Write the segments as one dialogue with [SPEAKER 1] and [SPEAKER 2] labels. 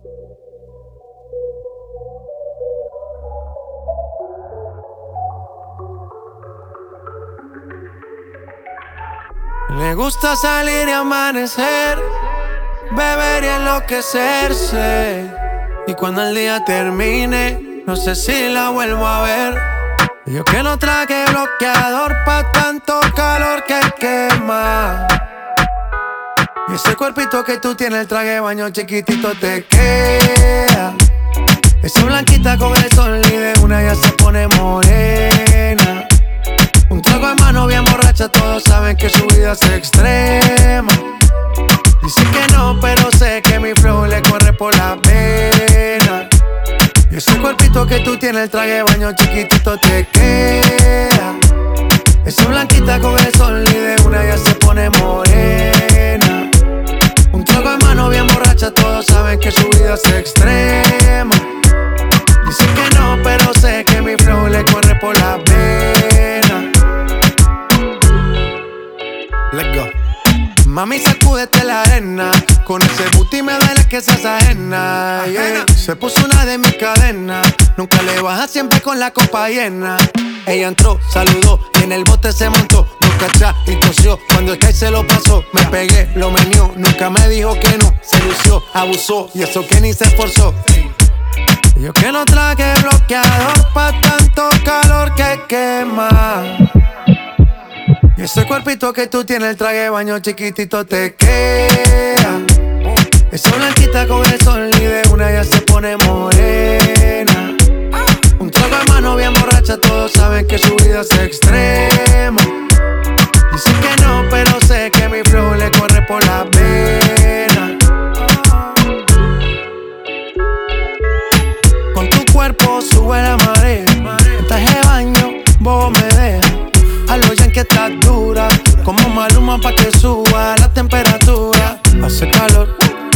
[SPEAKER 1] Le gusta salir y amanecer, beber y enloquecerse. Y cuando el día termine, no sé si la vuelvo a ver. Yo que no traje bloqueador pa' tanto calor que quema. Y ese cuerpito que tú tienes, el traje de baño chiquitito te queda. Esa blanquita con el sol y de una ya se pone morena. Un trago de mano bien borracha, todos saben que su vida es extrema. Dicen que no, pero sé que mi flow le corre por la vena. Y ese cuerpito que tú tienes, el traje de baño chiquitito te queda. Esa blanquita con el sol y de una ya se pone morena. Un trago de mano bien borracha, todos saben que su vida es extrema. Dicen que no, pero sé que mi flow le corre por la vena. Let's go. Mami, sacúdete la arena. Con ese booty me duele que seas ajena, yeah. Se puso una de mis cadenas. Nunca le baja, siempre con la copa llena. Ella entró, saludó y en el bote se montó. Nunca atrás y tosió. Cuando el que se lo pasó, me pegué, lo menió. Nunca me dijo que no, se lució, abusó. Y eso que ni se esforzó. Yo que no traje bloqueador pa' tanto calor que quema. Y ese cuerpito que tú tienes, el traje de baño chiquitito te queda. Esa blanquita con el sol y de una ya se pone morena. Un trago de mano bien borracha, todos saben que su vida es extrema. Dicen que no, pero sé que mi flow le corre por la vena. Con tu cuerpo sube la marea. En traje de baño, vos me dejas. A lo Yankee estás dura, como Maluma pa' que suba la temperatura. Hace calor,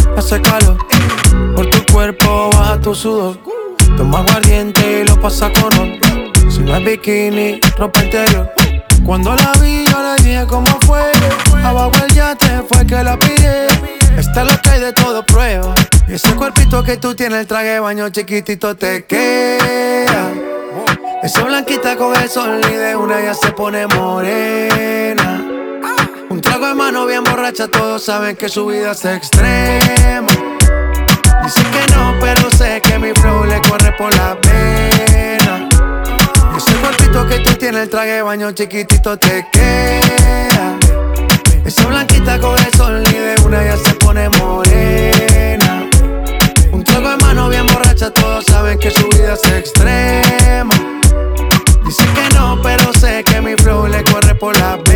[SPEAKER 1] por tu cuerpo baja tu sudor. Toma aguardiente y lo pasa con ron. Si no es bikini, ropa interior. Cuando la vi yo le dije cómo fue. Abajo el yate fue que la pillé. Esta es lo que hay de todo prueba. Y ese cuerpito que tú tienes, el traje de baño chiquitito te queda. Esa blanquita con el sol y de una ya se pone morena. Un trago de mano bien borracha, todos saben que su vida es extrema. Dicen que no, pero sé que mi flow le corre por la vena. Y ese cuerpito que tú tienes, el traje de baño chiquitito te queda. Esa blanquita con el sol y de una ya se pone morena. Un trago de mano bien borracha, todos saben que su vida es extrema. Dicen que no, pero sé que mi flow le corre por la vena.